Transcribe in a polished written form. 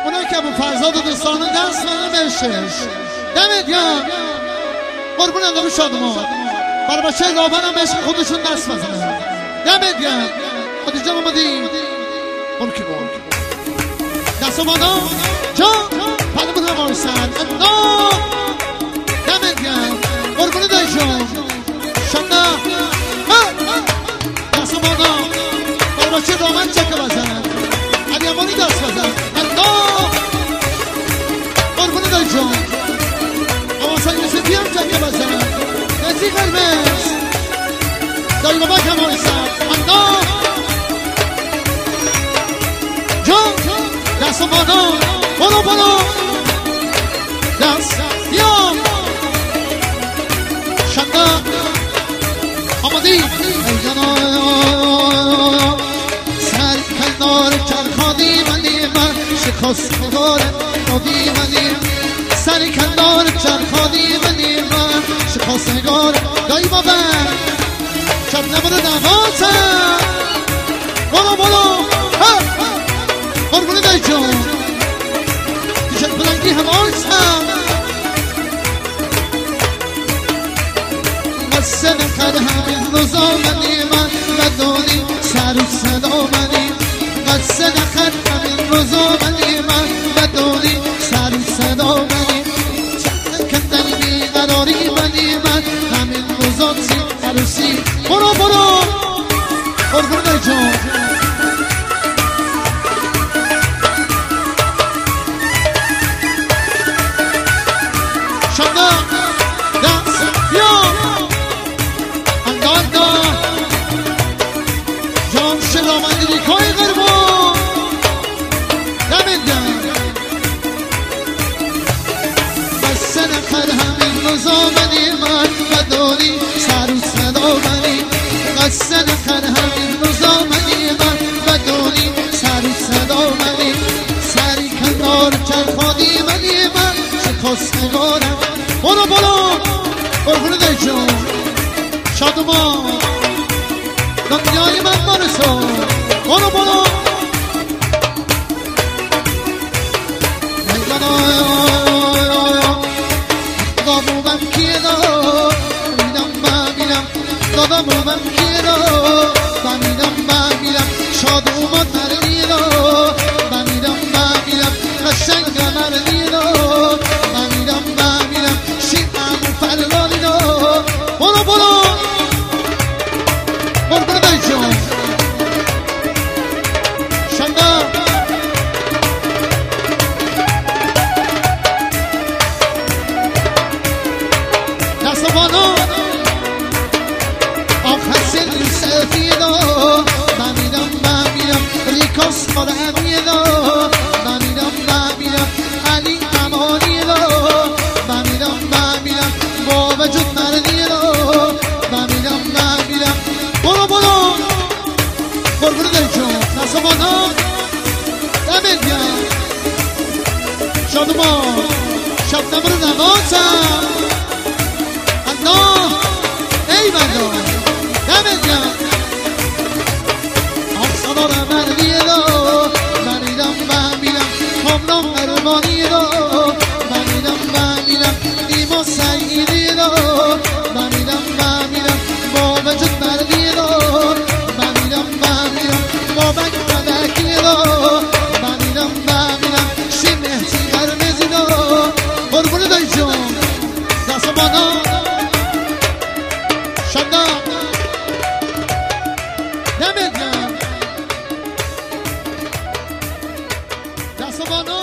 اونایی که ابو فرزاد و دوستان دست منو بهشش دمت گرم قربون انداخت شادمان برای بچه رابن هم عشق خودشون دست بزنن دمت گرم خدیجه محمدی برو که برو دست و بالا جان پنه بود نمایستن انداخت دمت گرم قربون دای جان شنده دست و بالا برای بچه رابن چکه بزنن علی امانی دست بزن انداخت قربون دای جان آسان یوسفی هم چکه بزنن نزی قرمز دایی بابا کمال سر انداخت جان دست و بالا برو برو دست بیام شنده آمدی سر کلدار چرخادی منی من شکست داره نادی منی سر کلدار چرخادی منی من شکست نگار دایی بابا شب نبوده دواتم برو برو قربونی دای جان دیشت بلنگی همایتم قصه نکرد همین روزا منی من بدانی سر و صدا منی قصه نکرد همین روزا منی من بدانی سر و صدا منی کندن بیقراری منی من همین روزا سی عروسی برو برو قربونی دای جان قصه نکن همین روزا منی من بدونی سر و صدا منی سری کنار چرخادی منی من شکست نگارم برو برو قربون دای جان شادمان دنیای من برسو برو برو دامومم کیه دا میرم دادامومم کیه دا بمیرم شاد اومد مردی دا بمیرم قشنگ مردی دا بمیرم شیعم و فرلانی دا برو برو برو دای جان شنده دست و بالا ریکاس خودمی دا بمیرم علی امانی دا بمیرم با وجود مردی دا بمیرم برو برو قربون دای جان نصبانا دمت گرم شادمان شب نبرو نواتم الله ای بندان دمت گرم آفسانار مردی دا بمیرم کامران قربانی دا بمیرم نیما سعیدی دا بمیرم با وجود مردی دا بمیرم بابک مدکی دا بمیرم شیر مهدی قرمزی دا قربون دای جان دست و بالا شنده دمت گرم دست و بالا